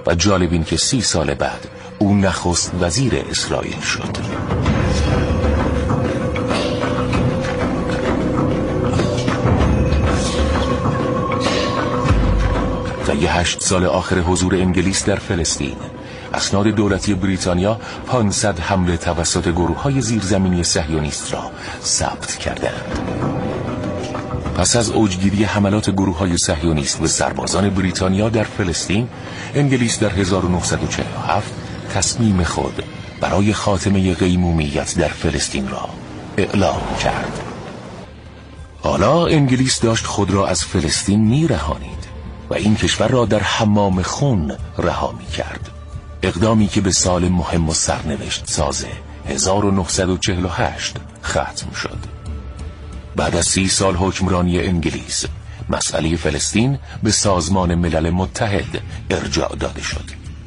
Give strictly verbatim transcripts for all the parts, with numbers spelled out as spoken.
و جالب این که سی سال بعد او نخست وزیر اسرائیل شد. طی هشت سال آخر حضور انگلیس در فلسطین، اسناد دولتی بریتانیا پانصد حمله توسط گروه‌های زیرزمینی صهیونیست را ثبت کردند. پس از اوجگیری حملات گروه‌های صهیونیست به سربازان بریتانیا در فلسطین، انگلیس در هزار و نهصد و چهل و هفت تصمیم خود برای خاتمه قیمومیت در فلسطین را اعلام کرد. حالا انگلیس داشت خود را از فلسطین می‌رهانید و این کشور را در حمام خون رها می‌کرد. اقدامی که به سال مهم و سرنوشت ساز هزار و نهصد و چهل و هشت ختم شد. بعد از سی سال حکمرانی انگلیس، مسئله فلسطین به سازمان ملل متحد ارجاع داده شد.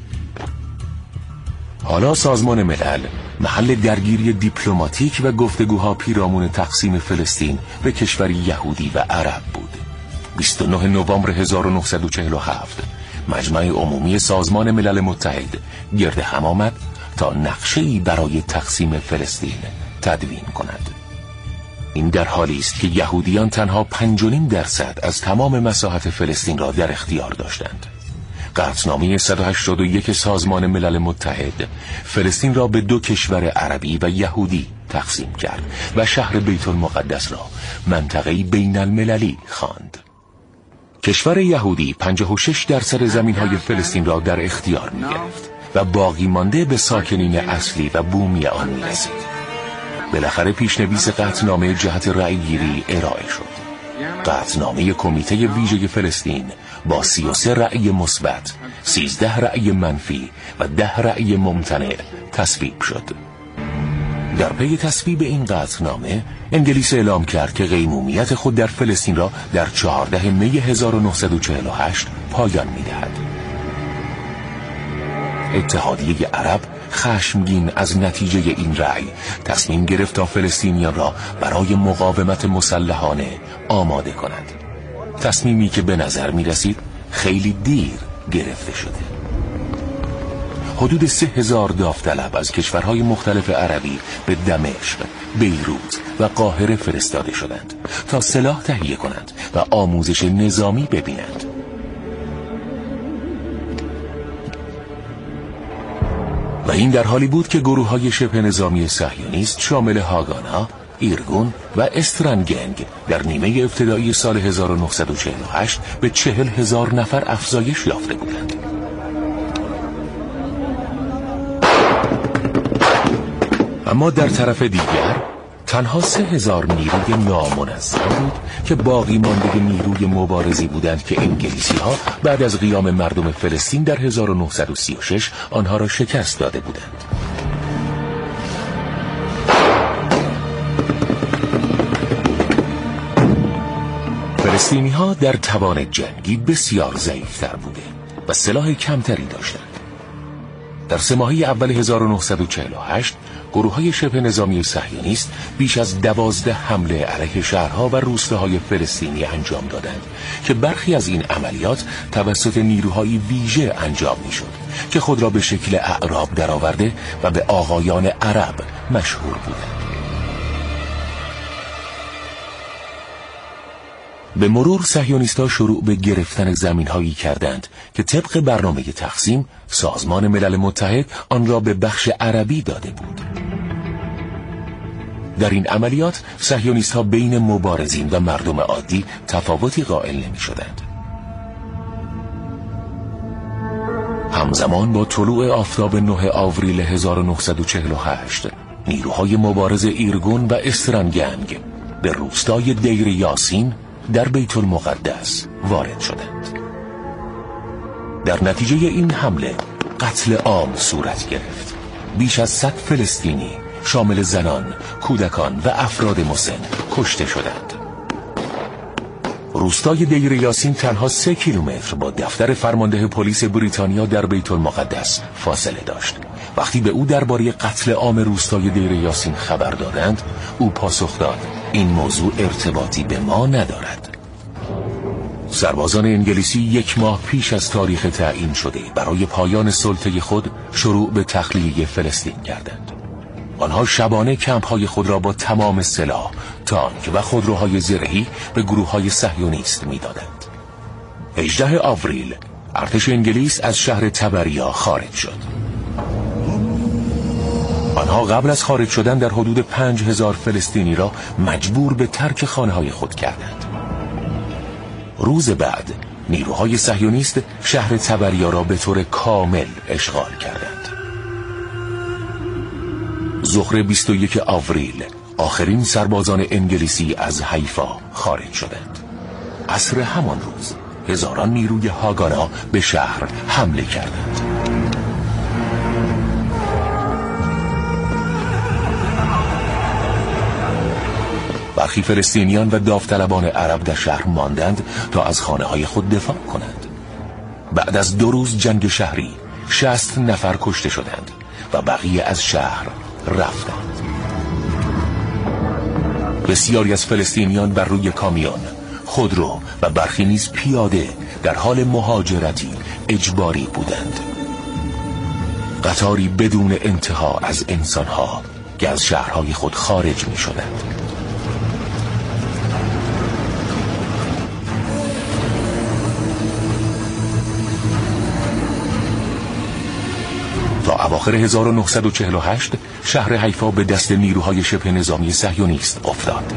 حالا سازمان ملل محل درگیری دیپلماتیک و گفتگوها پیرامون تقسیم فلسطین به کشوری یهودی و عرب بود. بیست و نه نوامبر هزار و نهصد و چهل و هفت مجمع عمومی سازمان ملل متحد گرد هم آمد تا نقشه‌ای برای تقسیم فلسطین تدوین کند. این در حالی است که یهودیان تنها پنج و نیم درصد از تمام مساحت فلسطین را در اختیار داشتند. قطعنامه صد و هشتاد و یک سازمان ملل متحد فلسطین را به دو کشور عربی و یهودی تقسیم کرد و شهر بیت المقدس را منطقه‌ای بین المللی خواند. کشور یهودی پنجاه و شش درصد زمین‌های فلسطین را در اختیار می‌گرفت و باقی مانده به ساکنین اصلی و بومی آن می‌رسید. بالاخره پیشنویس قطعنامه جهت رأی‌گیری ارائه شد. قطعنامه کمیته ویژه فلسطین با سی و سه رأی مثبت، سیزده رأی منفی و ده رأی ممتنع تصویب شد. در پی تصویب این قطعنامه، انگلیس اعلام کرد که قیمومیت خود در فلسطین را در چهاردهم می هزار و نهصد و چهل و هشت پایان می‌دهد. اتحادیه عرب خشمگین از نتیجه این رأی تصمیم گرفت تا فلسطینیان را برای مقاومت مسلحانه آماده کند. تصمیمی که به نظر می رسید خیلی دیر گرفته شده. حدود سه هزار داوطلب از کشورهای مختلف عربی به دمشق، بیروت و قاهره فرستاده شدند تا سلاح تهیه کنند و آموزش نظامی ببینند. و این در حالی بود که گروه‌های شبه نظامی صهیونیست شامل هاگانا، ایرگون و استرنگنگ در نیمه ابتدایی سال هزار و نهصد و چهل و هشت به چهل هزار نفر افزایش یافته بودند. اما در طرف دیگر تنها سه هزار نیروی نامنظم بود که باقی مانده نیروی مبارزی بودند که انگلیسی ها بعد از قیام مردم فلسطین در هزار و نهصد و سی و شش آنها را شکست داده بودند. فلسطینی ها در توان جنگی بسیار ضعیفتر بوده و سلاح کمتری داشتند. در سه ماهه اول هزار و نهصد و چهل و هشت گروه‌های شبه نظامی صهیونیست بیش از دوازده حمله علیه شهرها و روستاهای فلسطینی انجام دادند که برخی از این عملیات توسط نیروهای ویژه انجام می‌شد که خود را به شکل اعراب درآورده و به آقایان عرب مشهور بودند. به مرور صهیونیست‌ها شروع به گرفتن زمین‌هایی کردند که طبق برنامه تقسیم سازمان ملل متحد آن را به بخش عربی داده بود. در این عملیات صهیونیست‌ها بین مبارزین و مردم عادی تفاوتی قائل نمی‌شدند. همزمان با طلوع آفتاب نه آوریل هزار و نهصد و چهل و هشت نیروهای مبارز ایرگون و استرنگنگ به روستای دیر یاسین در بیت المقدس وارد شدند. در نتیجه این حمله قتل عام صورت گرفت. بیش از صد فلسطینی شامل زنان، کودکان و افراد مسن کشته شدند. روستای دیر یاسین تنها سه کیلومتر با دفتر فرمانده پلیس بریتانیا در بیت المقدس فاصله داشت. وقتی به او درباره قتل عام روستای دیر یاسین خبر دادند، او پاسخ داد این موضوع ارتباطی به ما ندارد. سربازان انگلیسی یک ماه پیش از تاریخ تعیین شده برای پایان سلطه خود شروع به تخلیه فلسطین کردند. آنها شبانه کمپ‌های خود را با تمام سلاح، تانک و خودروهای زرهی به گروه‌های صهیونیست می‌دادند. هجدهم آوریل ارتش انگلیس از شهر تبریا خارج شد. آنها قبل از خارج شدن در حدود پنج هزار فلسطینی را مجبور به ترک خانه‌های خود کردند. روز بعد نیروهای صهیونیست شهر تبریا را به طور کامل اشغال کردند. ظهر بیست و یکم آوریل آخرین سربازان انگلیسی از حیفا خارج شدند. عصر همان روز هزاران نیروی هاگانا به شهر حمله کردند. برخی فلسطینیان و داوطلبان عرب در شهر ماندند تا از خانه‌های خود دفاع کنند. بعد از دو روز جنگ شهری شصت نفر کشته شدند و بقیه از شهر رفتند. بسیاری از فلسطینیان بر روی کامیون، خودرو و برخی نیز پیاده در حال مهاجرتی اجباری بودند. قطاری بدون انتها از انسانها که از شهرهای خود خارج می شدند. تا اواخر هزار و نهصد و چهل و هشت شهر حیفا به دست نیروهای شبه نظامی صهیونیست افتاد.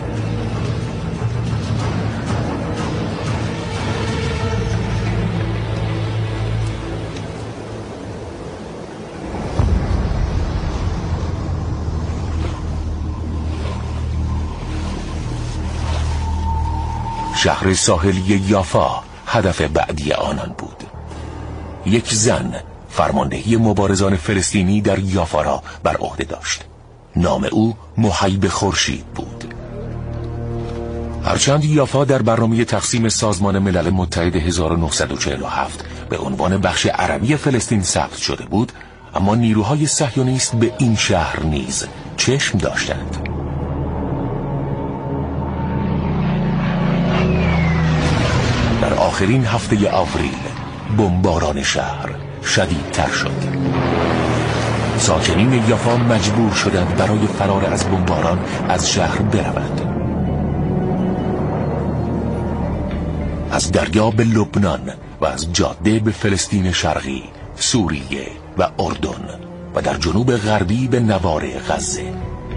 شهر ساحلی یافا هدف بعدی آنان بود. یک زن فرماندهی مبارزان فلسطینی در یافا را بر عهده داشت. نام او محیب خورشید بود. هرچند یافا در برنامه تقسیم سازمان ملل متحد هزار و نهصد و چهل و هفت به عنوان بخش عربی فلسطین ثبت شده بود، اما نیروهای صهیونیست به این شهر نیز چشم داشتند. در آخرین هفته آوریل بمباران شهر شدیدتر شد. ساکنین یافا مجبور شدند برای فرار از بمباران از شهر بروند. از دریا به لبنان و از جاده به فلسطین شرقی، سوریه و اردن و در جنوب غربی به نوار غزه.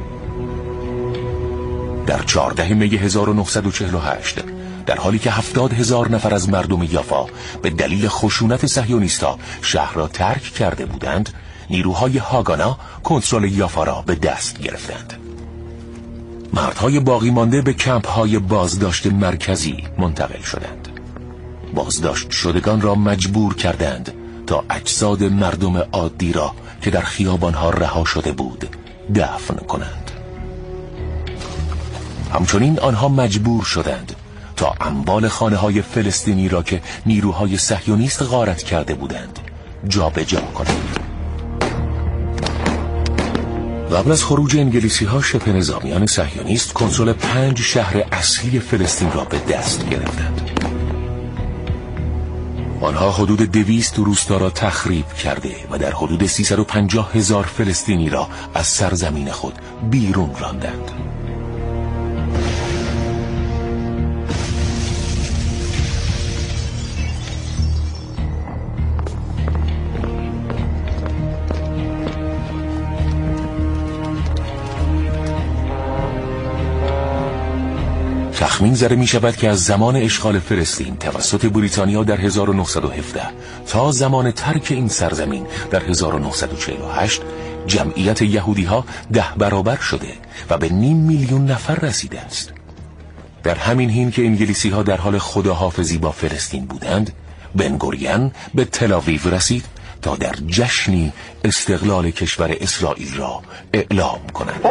در چهاردهم می هزار و نهصد و چهل و هشت در حالی که هفتاد هزار نفر از مردم یافا به دلیل خشونت صهیونیست‌ها شهر را ترک کرده بودند، نیروهای هاگانا کنترل یافا را به دست گرفتند. مردهای باقی مانده به کمپ‌های بازداشت مرکزی منتقل شدند. بازداشت شدگان را مجبور کردند تا اجساد مردم عادی را که در خیابان‌ها رها شده بود دفن کنند. همچنین آنها مجبور شدند تا اموال خانه‌های فلسطینی را که نیروهای صهیونیست غارت کرده بودند جابجا کنند. قبل از خروج انگلیسی‌ها شبه نظامیان صهیونیست کنترل پنج شهر اصلی فلسطین را به دست گرفتند. آنها حدود دویست روستا را تخریب کرده و در حدود سیصد و پنجاه هزار فلسطینی را از سرزمین خود بیرون راندند. تخمین زده می شود که از زمان اشغال فلسطین توسط بریتانیا در هزار و نهصد و هفده تا زمان ترک این سرزمین در هزار و نهصد و چهل و هشت جمعیت یهودی ها ده برابر شده و به نیم میلیون نفر رسیده است. در همین حین که انگلیسی ها در حال خداحافظی با فلسطین بودند، بن گوریون به تل‌آویو رسید تا در جشنی استقلال کشور اسرائیل را اعلام کند.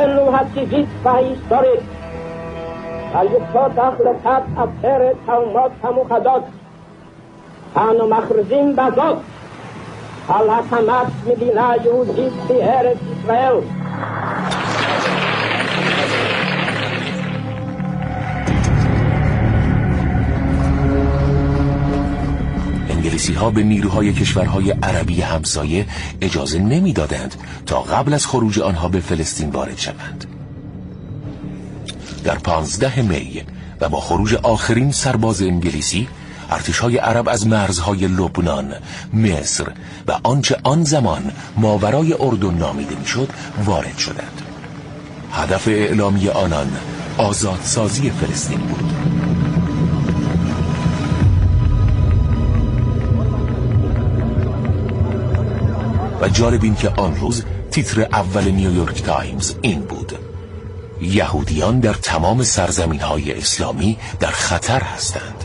על יסוד החלטת עצרת האומות המאוחדות אנו מכריזים בזאת על הקמת מדינה יהודית בארץ ישראל. انگلیسی ها به نیروهای کشورهای عربی همسایه اجازه نمیدادند تا قبل از خروج آنها به فلسطین وارد شوند. در پانزده می و با خروج آخرین سرباز انگلیسی، ارتش‌های عرب از مرزهای لبنان، مصر و آنچه آن زمان ماورای اردن نامیده میشد وارد شدند. هدف اعلامی آنان آزادسازی فلسطین بود. و جالب این که آن روز تیتر اول نیویورک تایمز این بود: یهودیان در تمام سرزمین‌های اسلامی در خطر هستند.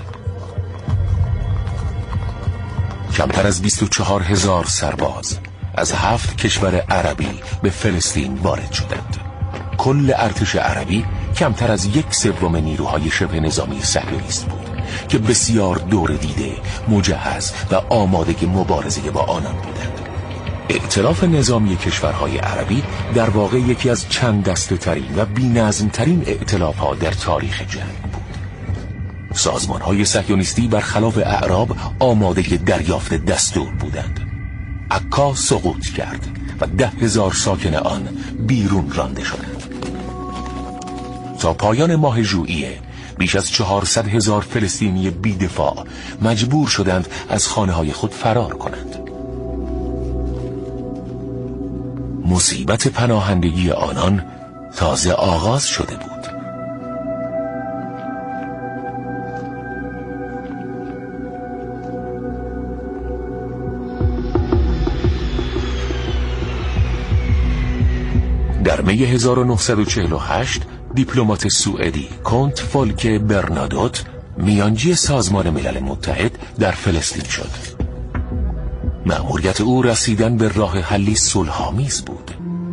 کمتر از بیست و چهار هزار سرباز از هفت کشور عربی به فلسطین وارد شدند. کل ارتش عربی کمتر از یک سوم نیروهای شبه نظامی صهیونیست بود که بسیار دور دیده، مجهز و آماده مبارزه با آنان بودند. ائتلاف نظامی کشورهای عربی در واقع یکی از چند دسته ترین و بی‌نظم ترین ائتلاف ها در تاریخ جنگ بود. سازمان های صهیونیستی برخلاف اعراب آماده دریافت دستور بودند. عکا سقوط کرد و ده هزار ساکن آن بیرون رانده شدند. تا پایان ماه ژوئیه بیش از چهارصد هزار فلسطینی بی‌دفاع مجبور شدند از خانه های خود فرار کنند. مصیبت پناهندگی آنان تازه آغاز شده بود. در می هزار و نهصد و چهل و هشت دیپلمات سوئدی کنت فولک برنادوت میانجی سازمان ملل متحد در فلسطین شد. مأموریت او رسیدن به راه حلی صلح‌آمیز بود.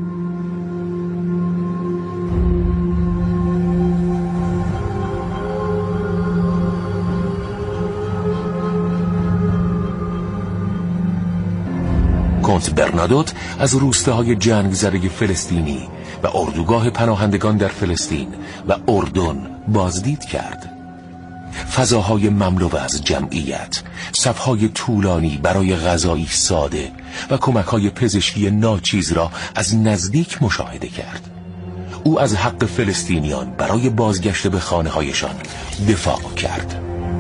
کنت برنادوت از روستاهای جنگ زده فلسطینی و اردوگاه پناهندگان در فلسطین و اردن بازدید کرد. فضاهای مملو از جمعیت، صفهای طولانی برای غذایی ساده و کمک‌های پزشکی ناچیز را از نزدیک مشاهده کرد. او از حق فلسطینیان برای بازگشت به خانه‌هایشان دفاع کرد.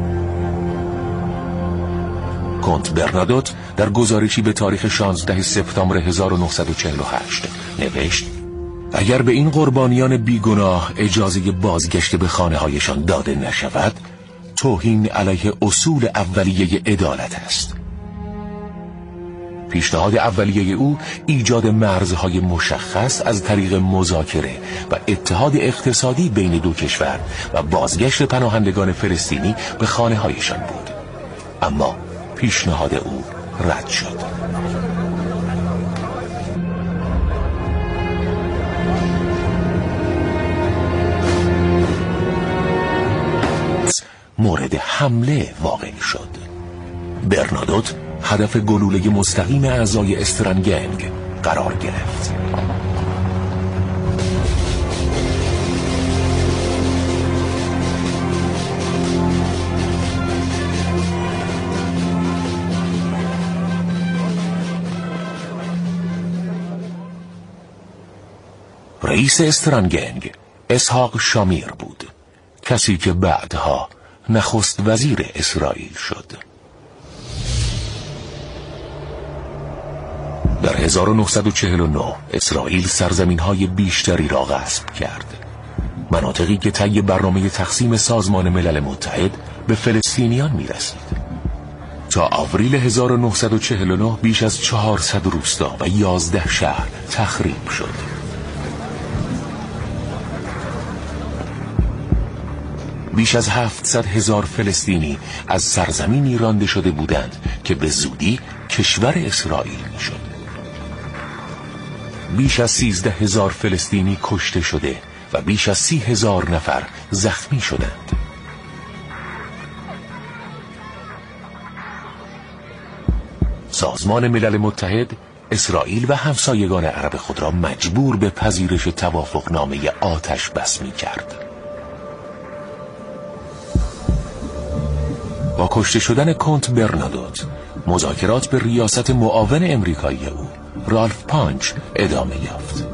کنت برنادوت در گزارشی به تاریخ شانزده سپتامبر هزار و نهصد و چهل و هشت نوشت: اگر به این قربانیان بیگناه اجازه بازگشت به خانه‌هایشان داده نشود، توهین علیه اصول اولیه عدالت است. پیشنهاد اولیه او ایجاد مرزهای مشخص از طریق مذاکره و اتحاد اقتصادی بین دو کشور و بازگشت پناهندگان فلسطینی به خانه‌هایشان بود. اما پیشنهاد او رد شد. مورد حمله واقع شد. برنادوت هدف گلوله مستقیم اعضای استرنگنگ قرار گرفت. رئیس استرنگنگ اسحاق شامیر بود، کسی که بعدها نخست وزیر اسرائیل شد. در هزار و نهصد و چهل و نه اسرائیل سرزمین‌های بیشتری را غصب کرد، مناطقی که طی برنامه تقسیم سازمان ملل متحد به فلسطینیان می‌رسید. تا آوریل هزار و نهصد و چهل و نه بیش از چهارصد روستا و یازده شهر تخریب شد. بیش از هفتصد هزار فلسطینی از سرزمینی رانده شده بودند که به زودی کشور اسرائیل میشد. بیش از سیزده هزار فلسطینی کشته شده و بیش از سی هزار نفر زخمی شدند. سازمان ملل متحد اسرائیل و همسایگان عرب خود را مجبور به پذیرش توافقنامه آتش بس می کرد. با کشته شدن کنت برنادوت مذاکرات به ریاست معاون امریکایی او رالف پانچ ادامه یافت.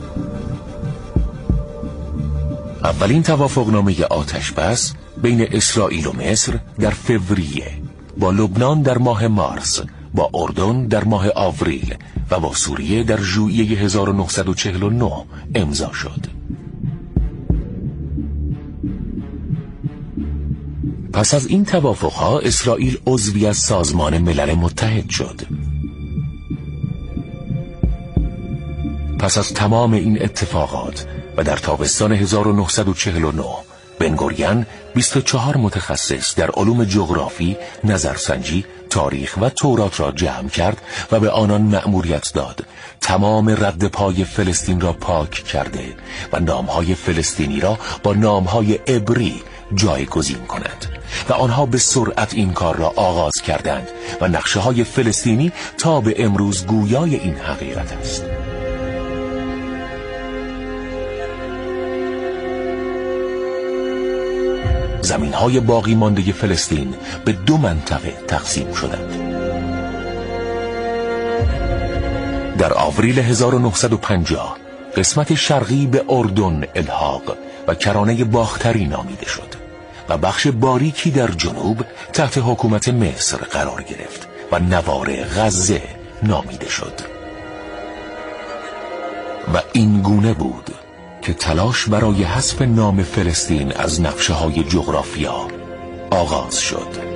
اولین توافقنامه آتشبس بین اسرائیل و مصر در فوریه، با لبنان در ماه مارس، با اردن در ماه آوریل و با سوریه در ژوئیه هزار و نهصد و چهل و نه امضا شد. پس از این توافقها اسرائیل عضوی از سازمان ملل متحد شد. پس از تمام این اتفاقات و در تابستان هزار و نهصد و چهل و نه بن‌گوریون بیست و چهار متخصص در علوم جغرافی، نظرسنجی، تاریخ و تورات را جمع کرد و به آنان مأموریت داد تمام رد پای فلسطین را پاک کرده و نامهای فلسطینی را با نامهای عبری جایگزین کند و آنها به سرعت این کار را آغاز کردند و نقشه های فلسطینی تا به امروز گویای این حقیقت است. زمین‌های باقی مانده فلسطین به دو منطقه تقسیم شدند. در آوریل هزار و نهصد و پنجاه قسمت شرقی به اردن الحاق و کرانه باختری نامیده شد و بخش باریکی در جنوب تحت حکومت مصر قرار گرفت و نوار غزه نامیده شد. و این گونه بود که تلاش برای حذف نام فلسطین از نقشه‌های جغرافیا آغاز شد.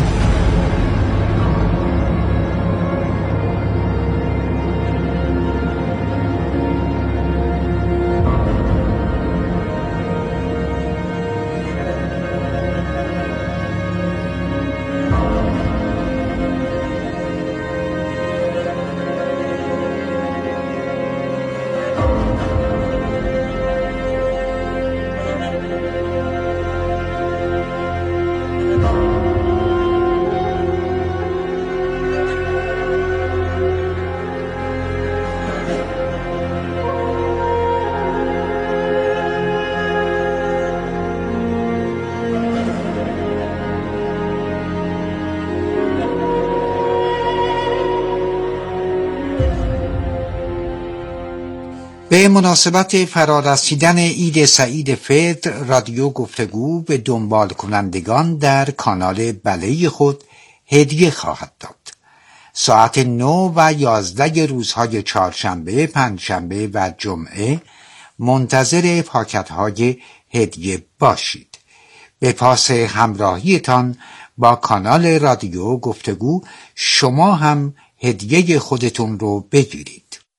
به مناسبت فرارسیدن عید سعید فطر، رادیو گفتگو به دنبال کنندگان در کانال بله خود هدیه خواهد داد. ساعت نه و یازده روزهای چهارشنبه، پنجشنبه و جمعه منتظر پاکت‌های هدیه باشید. به پاس همراهیتان با کانال رادیو گفتگو شما هم هدیه خودتون رو بگیرید.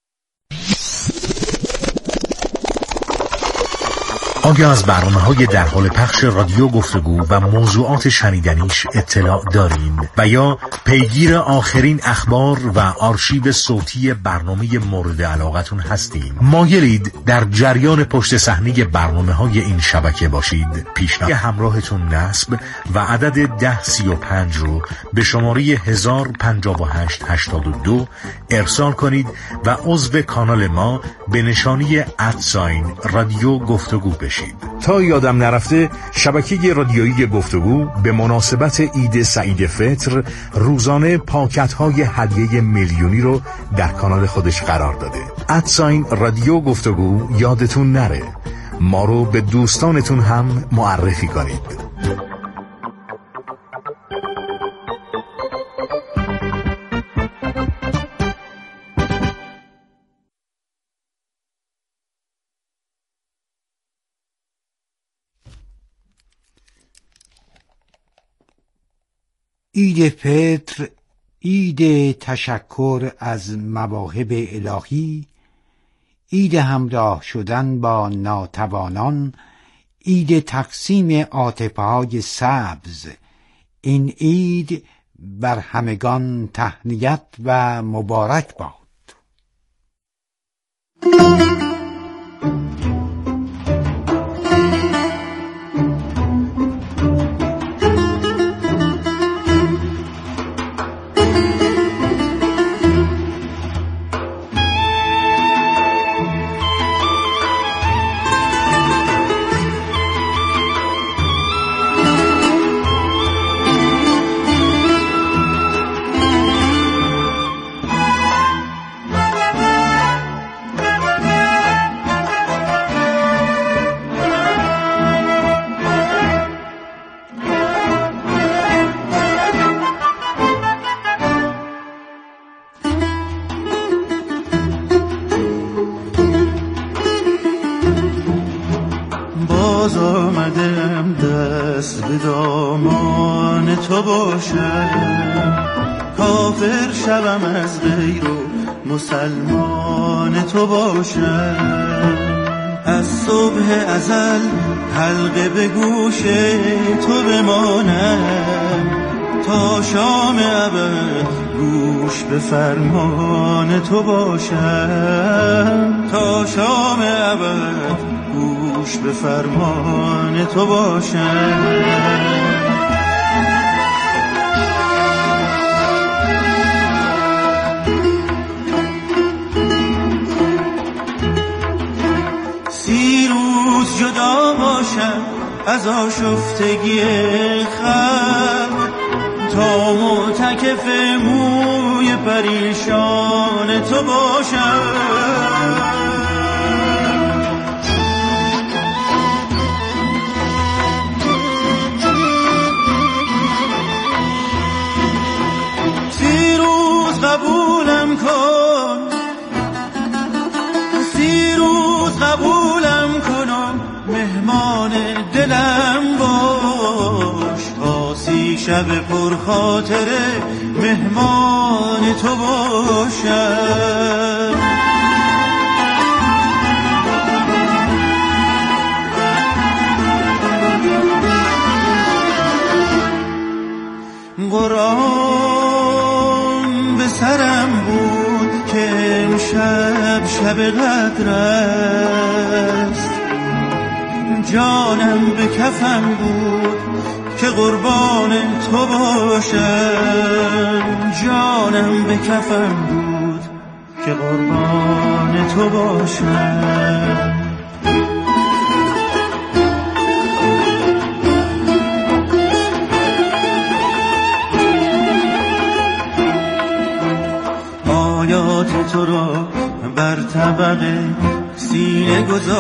آیا از برنامه‌های در حال پخش رادیو گفتگو و موضوعات شنیدنیش اطلاع دارین و یا پیگیر آخرین اخبار و آرشیو صوتی برنامه مورد علاقتون هستین؟ مایلید در جریان پشت صحنه برنامه‌های این شبکه باشید؟ پیشنهاد همراهتون نصب و عدد ده سی و پنج رو به شماره هزار و پنجاه و هشت هشتاد و دو ارسال کنید و عضو کانال ما به نشانی ادساین رادیو گفتگو بشید. تا یادم نرفته، شبکه رادیویی گفتگو به مناسبت عید سعید فطر روزانه پاکت‌های هدیه میلیونی رو در کانال خودش قرار داده. ادساین رادیو گفتگو یادتون نره، ما رو به دوستانتون هم معرفی کنید. عید فطر، عید تشکر از مواهب الهی، عید همراه شدن با ناتوانان، عید تقسیم عاطفه‌های سبز. این عید بر همگان تهنیت و مبارک باد. کافر شوم از غیر و مسلمان تو باشم. از صبح ازل حلقه به گوش تو بمانم، تا شام ابد گوش به فرمان تو باشم. تا شام ابد گوش به فرمان تو باشم. سی روز جدا باشم از آشفتگی خلق، تا معتکف موی پریشان تو باشم. سی روز قبولم کن، سی روز قبولم کن و مهمان دلم باش، تا سی شب پر خاطره مهمان تو باشم. قرآن به سرم بود که امشب شب قدر است، جانم به کفم بود که قربان تو باشم. جانم به کفم بود که قربان تو باشم. آیات تو را بر طبق سینه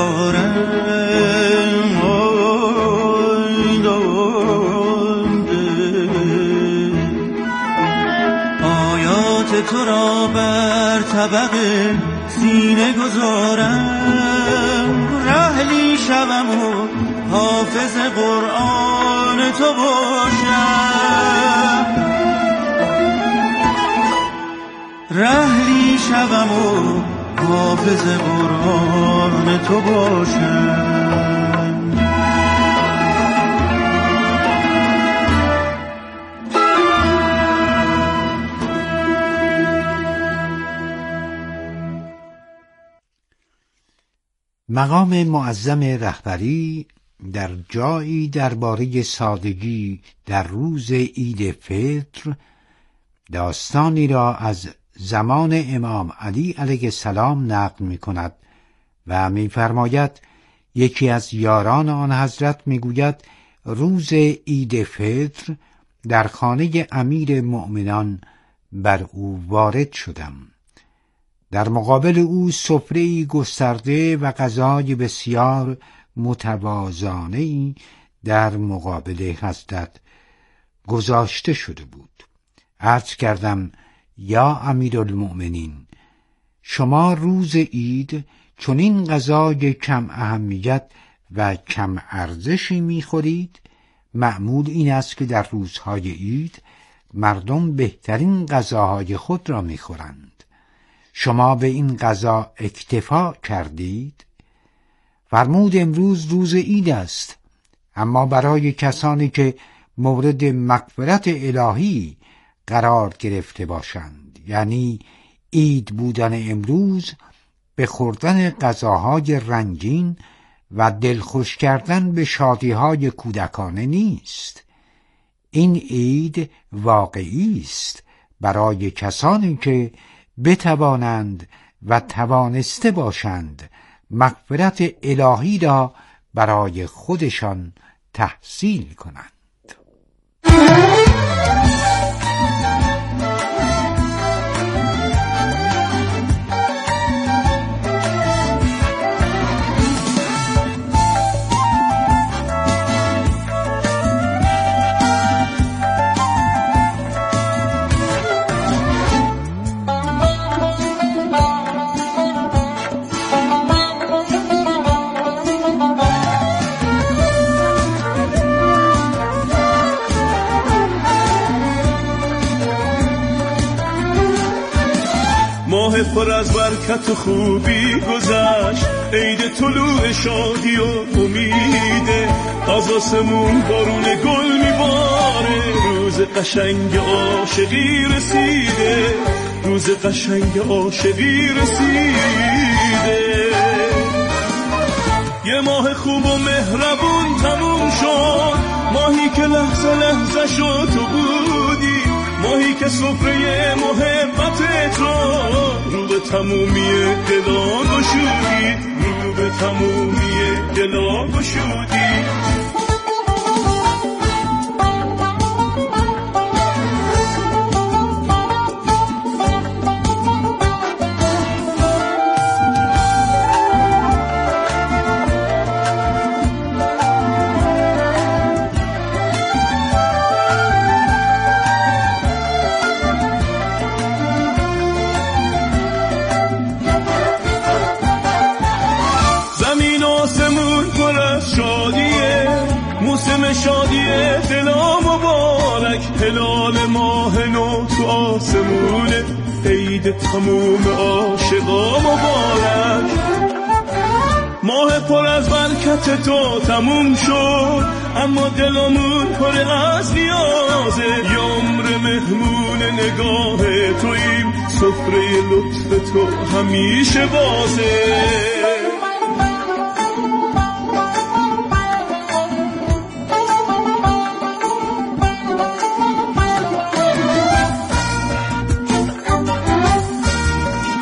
گذارم، آیات تو را بر طبق سینه گذارم. رحلی شوم و حافظ قرآن تو باشم. رحلی شوم و حافظ قرآن تو باشم. مقام معظم رهبری در جایی درباره سادگی در روز عید فطر داستانی را از زمان امام علی علیه السلام نقل می کند و می فرماید یکی از یاران آن حضرت می گوید روز عید فطر در خانه امیر مؤمنان بر او وارد شدم. در مقابل او سفره‌ای گسترده و غذای بسیار متوازانه‌ای در مقابل حضرت گذاشته شده بود. عرض کردم یا امیرالمؤمنین، شما روز عید چنین غذای کم اهمیت و کم ارزشی می‌خورید؟ معمول این است که در روزهای عید مردم بهترین غذاهای خود را می‌خورند. شما به این غذا اکتفا کردید؟ فرمود امروز روز عید است، اما برای کسانی که مورد مغفرت الهی قرار گرفته باشند، یعنی عید بودن امروز به خوردن غذاهای رنگین و دلخوش کردن به شادیهای کودکانه نیست. این عید واقعی است برای کسانی که بتوانند و توانسته باشند مغفرت الهی را برای خودشان تحصیل کنند. ماه پر از برکت و خوبی گذشت، عید طلوع شادی و امیده، از آسمون بارون گل میباره، روز قشنگ عاشقی رسیده، روز قشنگ عاشقی رسیده. یه ماه خوب و مهربون تموم شد، ماهی که لحظه لحظه شد تو بودی، ماهی که سفره محبت تو رو به تمومی دلا گشودی، رو به تمومی دلا گشودی. موسم شادیه دلا مبارک، هلال ماه نو تو آسمونه، عید تموم عاشقا مبارک. ماه پر از برکت تو تموم شد، اما دلمون پر از نیازه، یه عمر مهمون نگاه تویم، سفره لطف تو همیشه بازه.